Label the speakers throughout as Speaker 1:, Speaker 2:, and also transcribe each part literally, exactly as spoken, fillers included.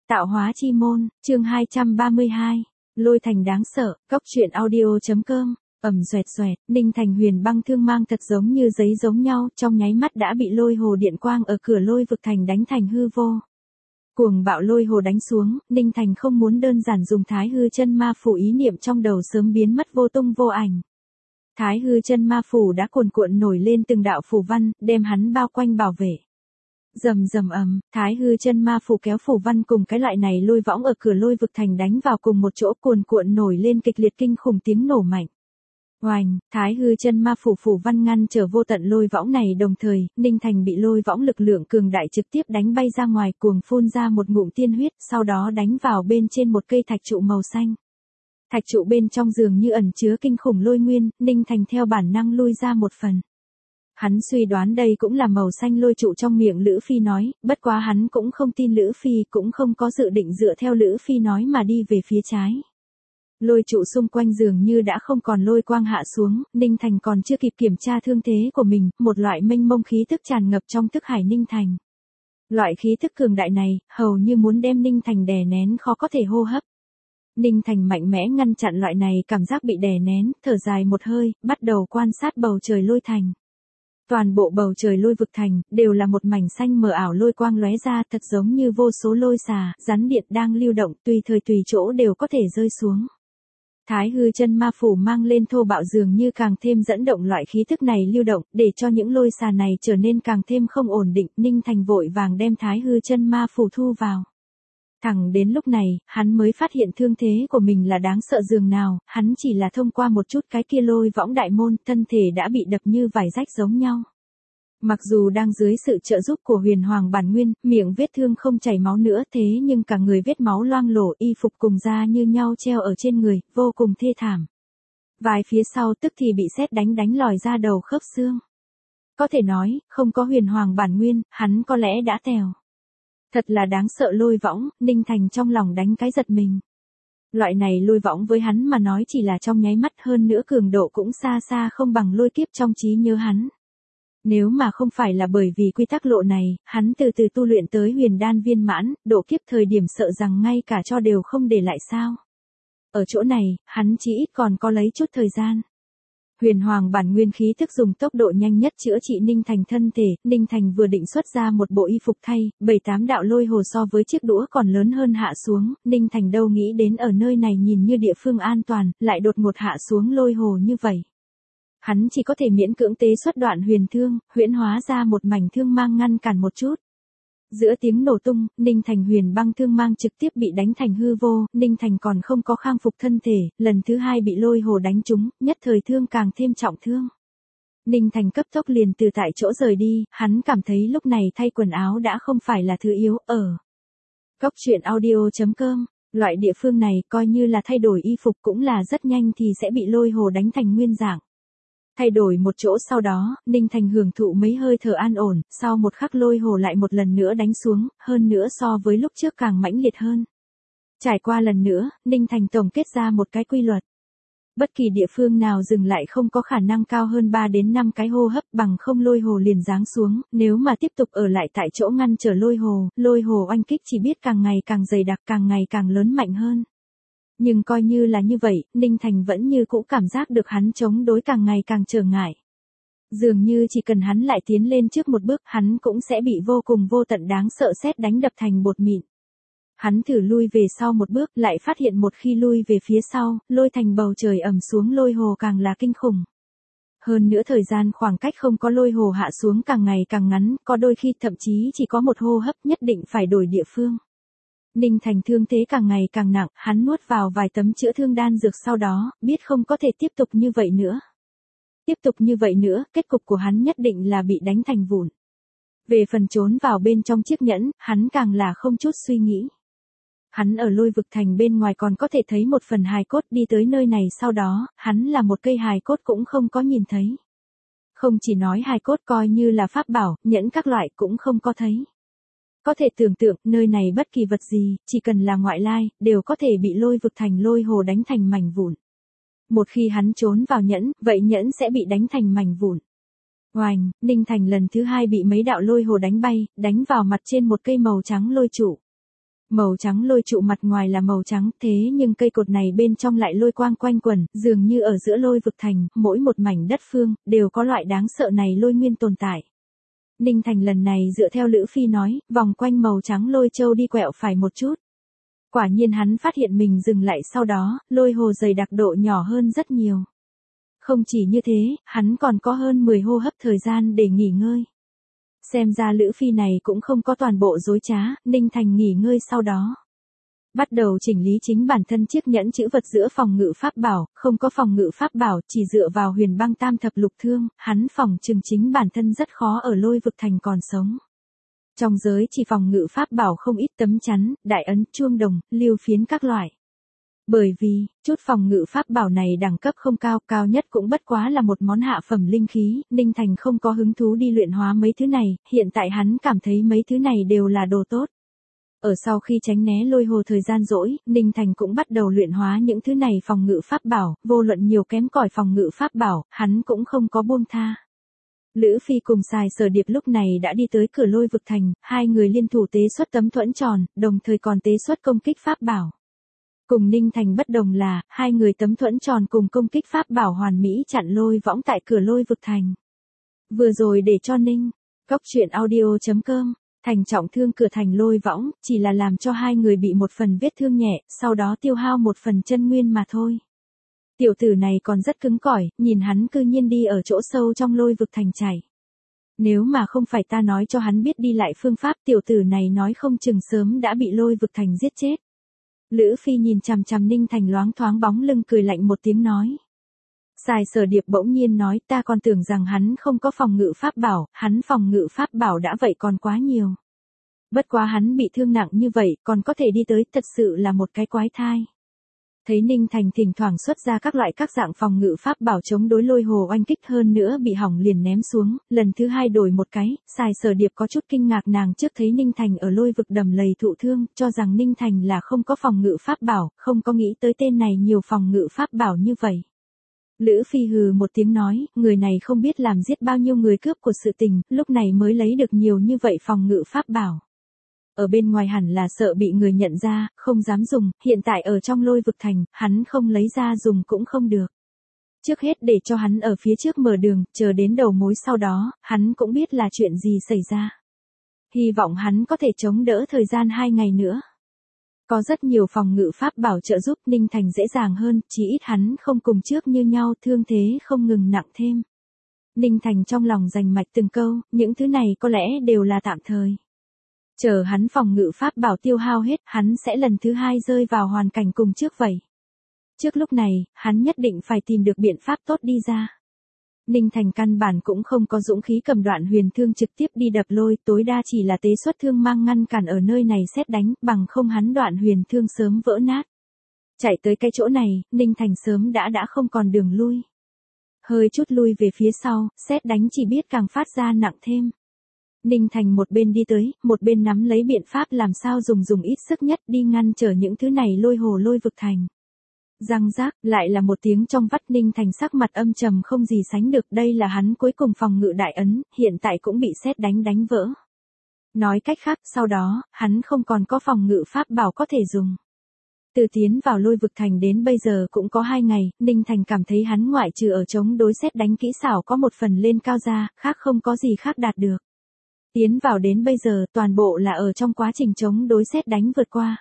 Speaker 1: Tạo hóa chi môn, chương hai trăm ba mươi hai. Lôi thành đáng sợ, góc truyện audio.com. Ầm xoẹt xoẹt, Ninh Thành Huyền băng thương mang thật giống như giấy giống nhau, trong nháy mắt đã bị lôi hồ điện quang ở cửa lôi vực thành đánh thành hư vô. Cuồng bạo lôi hồ đánh xuống, Ninh Thành không muốn đơn giản dùng Thái Hư Chân Ma Phủ, ý niệm trong đầu sớm biến mất vô tung vô ảnh. Thái Hư Chân Ma Phủ đã cuồn cuộn nổi lên từng đạo phù văn, đem hắn bao quanh bảo vệ. Rầm rầm ầm, Thái Hư Chân Ma Phủ kéo phù văn cùng cái loại này lôi võng ở cửa lôi vực thành đánh vào cùng một chỗ, cuồn cuộn nổi lên kịch liệt kinh khủng tiếng nổ mạnh. Oành, Thái Hư Chân Ma Phủ phủ văn ngăn trở vô tận lôi võng này, đồng thời, Ninh Thành bị lôi võng lực lượng cường đại trực tiếp đánh bay ra ngoài, cuồng phun ra một ngụm tiên huyết, sau đó đánh vào bên trên một cây thạch trụ màu xanh. Thạch trụ bên trong dường như ẩn chứa kinh khủng lôi nguyên, Ninh Thành theo bản năng lui ra một phần. Hắn suy đoán đây cũng là màu xanh lôi trụ trong miệng Lữ Phi nói, bất quá hắn cũng không tin Lữ Phi, cũng không có dự định dựa theo Lữ Phi nói mà đi về phía trái. Lôi trụ xung quanh dường như đã không còn lôi quang hạ xuống, Ninh Thành còn chưa kịp kiểm tra thương thế của mình, một loại mênh mông khí tức tràn ngập trong thức hải Ninh Thành. Loại khí tức cường đại này, hầu như muốn đem Ninh Thành đè nén, khó có thể hô hấp. Ninh Thành mạnh mẽ ngăn chặn loại này cảm giác bị đè nén, thở dài một hơi, bắt đầu quan sát bầu trời lôi thành. Toàn bộ bầu trời lôi vực thành, đều là một mảnh xanh mờ ảo, lôi quang lóe ra, thật giống như vô số lôi xà, rắn điện đang lưu động, tùy thời tùy chỗ đều có thể rơi xuống. Thái Hư Chân Ma Phủ mang lên thô bạo dường như càng thêm dẫn động loại khí thức này lưu động, để cho những lôi xà này trở nên càng thêm không ổn định. Ninh Thành vội vàng đem Thái Hư Chân Ma Phủ thu vào. Thẳng đến lúc này, hắn mới phát hiện thương thế của mình là đáng sợ dường nào, hắn chỉ là thông qua một chút cái kia lôi võng đại môn, thân thể đã bị đập như vải rách giống nhau. Mặc dù đang dưới sự trợ giúp của Huyền Hoàng Bản Nguyên, miệng vết thương không chảy máu nữa, thế nhưng cả người vết máu loang lổ, y phục cùng da như nhau treo ở trên người, vô cùng thê thảm. Vài phía sau tức thì bị sét đánh đánh lòi ra đầu khớp xương. Có thể nói, không có Huyền Hoàng Bản Nguyên, hắn có lẽ đã tèo. Thật là đáng sợ lôi võng, Ninh Thành trong lòng đánh cái giật mình. Loại này lôi võng với hắn mà nói chỉ là trong nháy mắt, hơn nữa cường độ cũng xa xa không bằng lôi kiếp trong trí nhớ hắn. Nếu mà không phải là bởi vì quy tắc lộ này, hắn từ từ tu luyện tới huyền đan viên mãn, độ kiếp thời điểm sợ rằng ngay cả cho đều không để lại sao. Ở chỗ này, hắn chỉ ít còn có lấy chút thời gian. Huyền Hoàng Bản Nguyên khí thức dùng tốc độ nhanh nhất chữa trị Ninh Thành thân thể, Ninh Thành vừa định xuất ra một bộ y phục thay, bảy tám đạo lôi hồ so với chiếc đũa còn lớn hơn hạ xuống, Ninh Thành đâu nghĩ đến ở nơi này nhìn như địa phương an toàn, lại đột ngột hạ xuống lôi hồ như vậy. Hắn chỉ có thể miễn cưỡng tế xuất đoạn huyền thương, huyễn hóa ra một mảnh thương mang ngăn cản một chút. Giữa tiếng nổ tung, Ninh Thành huyền băng thương mang trực tiếp bị đánh thành hư vô, Ninh Thành còn không có khang phục thân thể, lần thứ hai bị lôi hồ đánh trúng, nhất thời thương càng thêm trọng thương. Ninh Thành cấp tốc liền từ tại chỗ rời đi, hắn cảm thấy lúc này thay quần áo đã không phải là thứ yếu, ở góc truyện audio.com, loại địa phương này coi như là thay đổi y phục cũng là rất nhanh thì sẽ bị lôi hồ đánh thành nguyên dạng. Thay đổi một chỗ sau đó, Ninh Thành hưởng thụ mấy hơi thở an ổn, sau một khắc lôi hồ lại một lần nữa đánh xuống, hơn nữa so với lúc trước càng mãnh liệt hơn. Trải qua lần nữa, Ninh Thành tổng kết ra một cái quy luật. Bất kỳ địa phương nào dừng lại không có khả năng cao hơn ba đến năm cái hô hấp, bằng không lôi hồ liền giáng xuống, nếu mà tiếp tục ở lại tại chỗ ngăn trở lôi hồ, lôi hồ oanh kích chỉ biết càng ngày càng dày đặc, càng ngày càng lớn mạnh hơn. Nhưng coi như là như vậy, Ninh Thành vẫn như cũ cảm giác được hắn chống đối càng ngày càng trở ngại. Dường như chỉ cần hắn lại tiến lên trước một bước, hắn cũng sẽ bị vô cùng vô tận đáng sợ sét đánh đập thành bột mịn. Hắn thử lui về sau một bước, lại phát hiện một khi lui về phía sau, lôi thành bầu trời ầm xuống lôi hồ càng là kinh khủng. Hơn nữa thời gian khoảng cách không có lôi hồ hạ xuống càng ngày càng ngắn, có đôi khi thậm chí chỉ có một hô hấp, nhất định phải đổi địa phương. Ninh Thành thương thế càng ngày càng nặng, hắn nuốt vào vài tấm chữa thương đan dược sau đó, biết không có thể tiếp tục như vậy nữa. Tiếp tục như vậy nữa, kết cục của hắn nhất định là bị đánh thành vụn. Về phần trốn vào bên trong chiếc nhẫn, hắn càng là không chút suy nghĩ. Hắn ở lôi vực thành bên ngoài còn có thể thấy một phần hài cốt, đi tới nơi này sau đó, hắn là một cây hài cốt cũng không có nhìn thấy. Không chỉ nói hài cốt coi như là pháp bảo, nhẫn các loại cũng không có thấy. Có thể tưởng tượng, nơi này bất kỳ vật gì, chỉ cần là ngoại lai, đều có thể bị lôi vực thành lôi hồ đánh thành mảnh vụn. Một khi hắn trốn vào nhẫn, vậy nhẫn sẽ bị đánh thành mảnh vụn. Oành, Ninh Thành lần thứ hai bị mấy đạo lôi hồ đánh bay, đánh vào mặt trên một cây màu trắng lôi trụ. Màu trắng lôi trụ mặt ngoài là màu trắng, thế nhưng cây cột này bên trong lại lôi quang quanh quẩn, dường như ở giữa lôi vực thành, mỗi một mảnh đất phương, đều có loại đáng sợ này lôi nguyên tồn tại. Ninh Thành lần này dựa theo Lữ Phi nói, vòng quanh màu trắng lôi châu đi quẹo phải một chút. Quả nhiên hắn phát hiện mình dừng lại sau đó, lôi hồ dày đặc độ nhỏ hơn rất nhiều. Không chỉ như thế, hắn còn có hơn mười hô hấp thời gian để nghỉ ngơi. Xem ra Lữ Phi này cũng không có toàn bộ dối trá, Ninh Thành nghỉ ngơi sau đó. Bắt đầu chỉnh lý chính bản thân chiếc nhẫn chữ vật giữa phòng ngự pháp bảo, không có phòng ngự pháp bảo, chỉ dựa vào huyền băng tam thập lục thương, hắn phòng trừng chính bản thân rất khó ở lôi vực thành còn sống. Trong giới chỉ phòng ngự pháp bảo không ít tấm chắn, đại ấn, chuông đồng, liêu phiến các loại. Bởi vì, chút phòng ngự pháp bảo này đẳng cấp không cao, cao nhất cũng bất quá là một món hạ phẩm linh khí, Ninh Thành không có hứng thú đi luyện hóa mấy thứ này, hiện tại hắn cảm thấy mấy thứ này đều là đồ tốt. Ở sau khi tránh né lôi hồ thời gian rỗi, Ninh Thành cũng bắt đầu luyện hóa những thứ này phòng ngự pháp bảo, vô luận nhiều kém cỏi phòng ngự pháp bảo, hắn cũng không có buông tha. Lữ Phi cùng Sài Sở Điệp lúc này đã đi tới cửa lôi vực thành, hai người liên thủ tế xuất tấm thuẫn tròn, đồng thời còn tế xuất công kích pháp bảo. Cùng Ninh Thành bất đồng là, hai người tấm thuẫn tròn cùng công kích pháp bảo hoàn mỹ chặn lôi võng tại cửa lôi vực thành. Vừa rồi để cho Ninh, Cốc Truyện Audio chấm com, Thành trọng thương cửa thành lôi võng, chỉ là làm cho hai người bị một phần vết thương nhẹ, sau đó tiêu hao một phần chân nguyên mà thôi. Tiểu tử này còn rất cứng cỏi, nhìn hắn cư nhiên đi ở chỗ sâu trong lôi vực thành chảy. Nếu mà không phải ta nói cho hắn biết đi lại phương pháp, tiểu tử này nói không chừng sớm đã bị lôi vực thành giết chết. Lữ Phi nhìn chằm chằm Ninh Thành loáng thoáng bóng lưng cười lạnh một tiếng nói. Sài Sở Điệp bỗng nhiên nói ta còn tưởng rằng hắn không có phòng ngự pháp bảo, hắn phòng ngự pháp bảo đã vậy còn quá nhiều. Bất quá hắn bị thương nặng như vậy còn có thể đi tới thật sự là một cái quái thai. Thấy Ninh Thành thỉnh thoảng xuất ra các loại các dạng phòng ngự pháp bảo chống đối lôi hồ oanh kích hơn nữa bị hỏng liền ném xuống, lần thứ hai đổi một cái, Sài Sở Điệp có chút kinh ngạc nàng trước thấy Ninh Thành ở lôi vực đầm lầy thụ thương, cho rằng Ninh Thành là không có phòng ngự pháp bảo, không có nghĩ tới tên này nhiều phòng ngự pháp bảo như vậy. Lữ Phi hừ một tiếng nói, người này không biết làm giết bao nhiêu người cướp của sự tình, lúc này mới lấy được nhiều như vậy phòng ngự pháp bảo. Ở bên ngoài hẳn là sợ bị người nhận ra, không dám dùng, hiện tại ở trong lôi vực thành, hắn không lấy ra dùng cũng không được. Trước hết để cho hắn ở phía trước mở đường, chờ đến đầu mối sau đó, hắn cũng biết là chuyện gì xảy ra. Hy vọng hắn có thể chống đỡ thời gian hai ngày nữa. Có rất nhiều phòng ngự pháp bảo trợ giúp Ninh Thành dễ dàng hơn, chỉ ít hắn không cùng trước như nhau, thương thế không ngừng nặng thêm. Ninh Thành trong lòng rành mạch từng câu, những thứ này có lẽ đều là tạm thời. Chờ hắn phòng ngự pháp bảo tiêu hao hết, hắn sẽ lần thứ hai rơi vào hoàn cảnh cùng trước vậy. Trước lúc này, hắn nhất định phải tìm được biện pháp tốt đi ra. Ninh Thành căn bản cũng không có dũng khí cầm đoạn huyền thương trực tiếp đi đập lôi, tối đa chỉ là tế xuất thương mang ngăn cản ở nơi này sét đánh, bằng không hắn đoạn huyền thương sớm vỡ nát. Chạy tới cái chỗ này, Ninh Thành sớm đã đã không còn đường lui. Hơi chút lui về phía sau, sét đánh chỉ biết càng phát ra nặng thêm. Ninh Thành một bên đi tới, một bên nắm lấy biện pháp làm sao dùng dùng ít sức nhất đi ngăn trở những thứ này lôi hồ lôi vực thành. Răng rác, lại là một tiếng trong vắt. Ninh Thành sắc mặt âm trầm không gì sánh được, đây là hắn cuối cùng phòng ngự đại ấn, hiện tại cũng bị sét đánh đánh vỡ. Nói cách khác, sau đó, hắn không còn có phòng ngự pháp bảo có thể dùng. Từ tiến vào lôi vực thành đến bây giờ cũng có hai ngày, Ninh Thành cảm thấy hắn ngoại trừ ở chống đối sét đánh kỹ xảo có một phần lên cao ra, khác không có gì khác đạt được. Tiến vào đến bây giờ, toàn bộ là ở trong quá trình chống đối sét đánh vượt qua.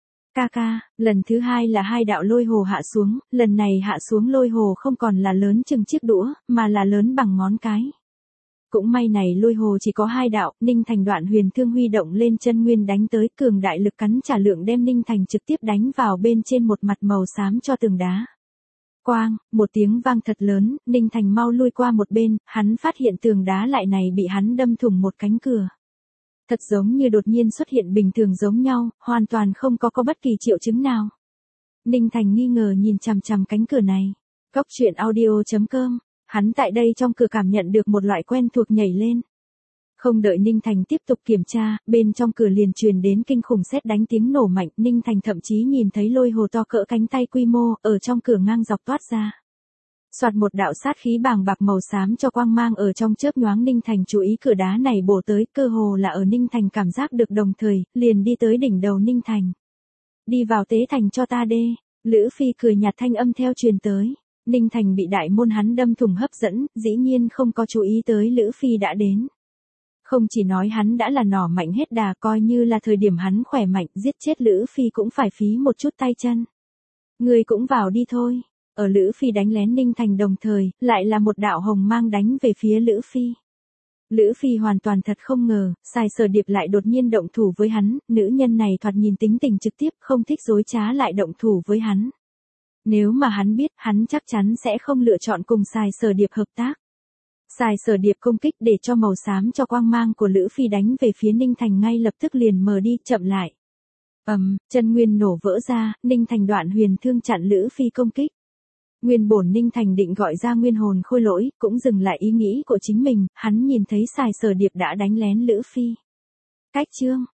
Speaker 1: Ca ca, lần thứ hai là hai đạo lôi hồ hạ xuống, lần này hạ xuống lôi hồ không còn là lớn chừng chiếc đũa, mà là lớn bằng ngón cái. Cũng may này lôi hồ chỉ có hai đạo, Ninh Thành đoạn huyền thương huy động lên chân nguyên đánh tới, cường đại lực cắn trả lượng đem Ninh Thành trực tiếp đánh vào bên trên một mặt màu xám cho tường đá. Quang, một tiếng vang thật lớn, Ninh Thành mau lui qua một bên, hắn phát hiện tường đá lại này bị hắn đâm thủng một cánh cửa. Thật giống như đột nhiên xuất hiện bình thường giống nhau, hoàn toàn không có có bất kỳ triệu chứng nào. Ninh Thành nghi ngờ nhìn chằm chằm cánh cửa này. Cốc Truyện Audio chấm com, hắn tại đây trong cửa cảm nhận được một loại quen thuộc nhảy lên. Không đợi Ninh Thành tiếp tục kiểm tra, bên trong cửa liền truyền đến kinh khủng sét đánh tiếng nổ mạnh, Ninh Thành thậm chí nhìn thấy lôi hồ to cỡ cánh tay quy mô, ở trong cửa ngang dọc toát ra. Soạt một đạo sát khí bàng bạc màu xám cho quang mang ở trong chớp nhoáng Ninh Thành chú ý cửa đá này bổ tới, cơ hồ là ở Ninh Thành cảm giác được đồng thời, liền đi tới đỉnh đầu Ninh Thành. Đi vào tế thành cho ta đê, Lữ Phi cười nhạt thanh âm theo truyền tới. Ninh Thành bị đại môn hắn đâm thủng hấp dẫn, dĩ nhiên không có chú ý tới Lữ Phi đã đến. Không chỉ nói hắn đã là nỏ mạnh hết đà, coi như là thời điểm hắn khỏe mạnh, giết chết Lữ Phi cũng phải phí một chút tay chân. Người cũng vào đi thôi. Ở Lữ Phi đánh lén Ninh Thành đồng thời, lại là một đạo hồng mang đánh về phía Lữ Phi. Lữ Phi hoàn toàn thật không ngờ, Sài Sở Điệp lại đột nhiên động thủ với hắn, nữ nhân này thoạt nhìn tính tình trực tiếp, không thích dối trá lại động thủ với hắn. Nếu mà hắn biết, hắn chắc chắn sẽ không lựa chọn cùng Sài Sở Điệp hợp tác. Sài Sở Điệp công kích để cho màu xám cho quang mang của Lữ Phi đánh về phía Ninh Thành ngay lập tức liền mờ đi, chậm lại. Ầm, um, chân nguyên nổ vỡ ra, Ninh Thành đoạn huyền thương chặn Lữ Phi công kích. Nguyên bổn Ninh Thành định gọi ra nguyên hồn khôi lỗi, cũng dừng lại ý nghĩ của chính mình, hắn nhìn thấy Sài Sở Điệp đã đánh lén Lữ Phi. Cách chương